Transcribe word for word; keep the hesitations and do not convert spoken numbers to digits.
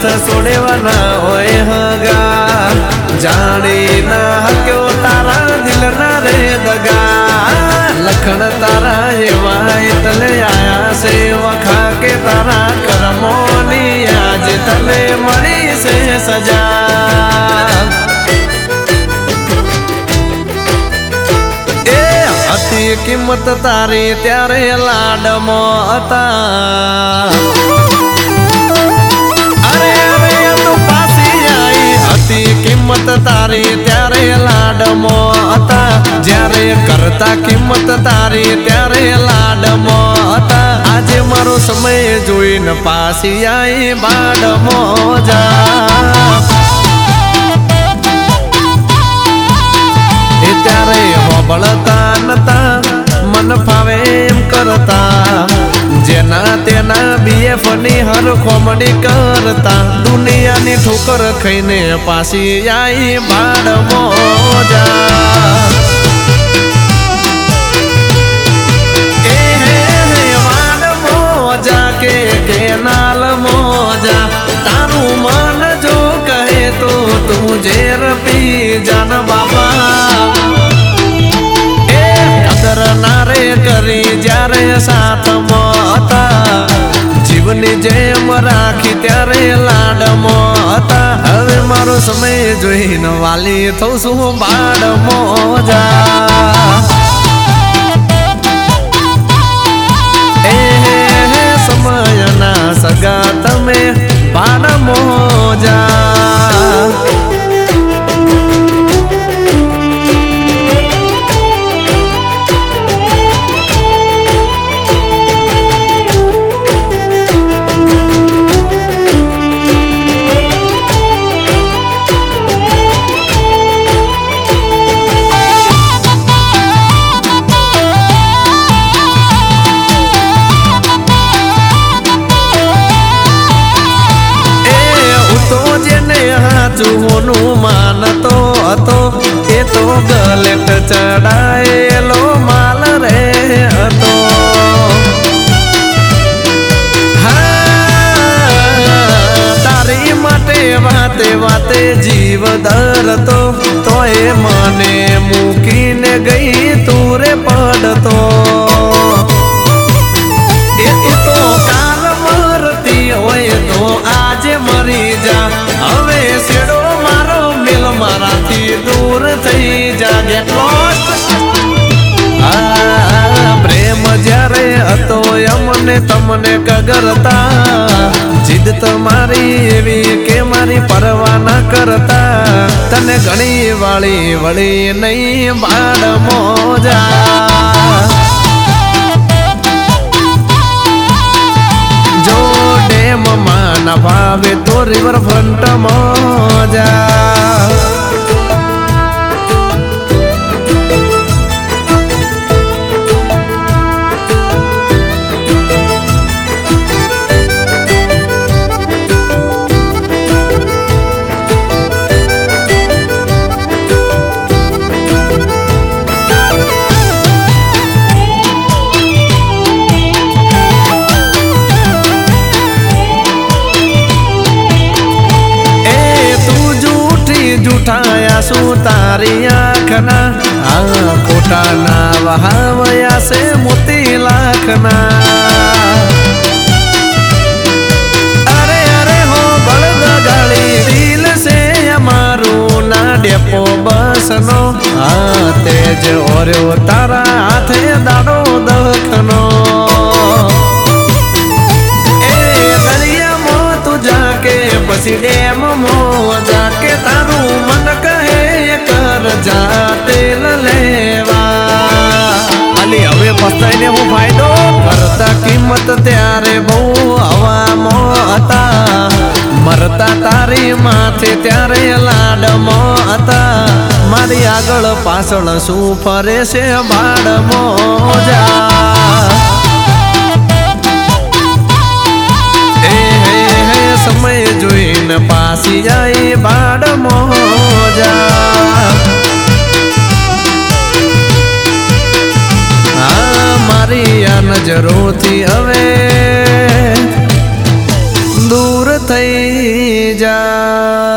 હાથ છોડવાના હોય હગા જાણી ના હક્યો તારા દિલ ના રે દગા લખણ તારા એવા તલે આયા છે વખા કે તારા કર્મોની આજ તલે મળી છે સજા એ હતી કિંમત તારી ત્યારે લાડમાં હતા કિંમત તારી ત્યારે લાડમાં હતા જ્યારે કરતા કિંમત તારી ત્યારે લાડમાં હતા આજે મારો સમય જોઈને પાછી આઈ બાડમાં જા એ ત્યારે હોબળતા નતા મન ફાવે એમ કરતા જેના તેના બીએફ ની હર કોમડી કરતા દુનિયાની ઠોકર ખાઈને પાછી આઈ બાળ મોજા એ હે વાડ મોજા કે કેનાલ મોજા તારું મન જો કહે તો તું ઝેર પી જાન બાબા એ કદર નારે કરી જ્યારે સાથમાં જીવની જેમ રાખી ત્યારે લાડમાં હતા હવે મારો સમય જોઈને વાલી થઉં છું બાળ મોજા એ સમયના સગા તમે બાળ મોજા જુઓનું માનતો હતો એ તો ગલેટ ચડાયેલો માલ રે હતો તારી માટે વાતે વાતે જીવ ધરતો તો એ મને મૂકીને ગઈ તુરે પડતો એ તો કાલ મરતી હોય તો આજે મરી જા હવે શેડો મારો મેલ મારાથી દૂર થઈ જાગે પ્રેમ જ્યારે હતો અમને તમને કગરતા જીદ તમારી એવી કે મારી પરવા ના કરતા તને ઘણી વાળી વળી નહીં બાળ મોજા જો ડેમ માં ના ભાવે તો રિવર ફ્રન્ટ મોજા જૂઠાયા શું તારી આંખના આ ખોટા ના વહાવયા છે મોતી લાખના અરે અરે હો બળદ ગાડી દિલ છે અમારું ના ડેપો બસનો આ તેજ ઓર્યો તારા હાથે દાડો દખનો એ દરિયામાં તું જાકે પછી ડેમ મોજા કે તારું મન કહે કર જા તેલ લેવા અલી હવે પસ્તાઈને હું ફાયદો કરતા કિંમત ત્યારે બહુ હવામાં હતા મરતા તારી માથે ત્યારે લાડમાં હતા મારી આગળ પાછળ શું ફરે છે બાળ મોજા સમય જોઈને પાછી આઈ બાળ મોજા આ મારી આ નજરોથી હવે દૂર થઈ જાય।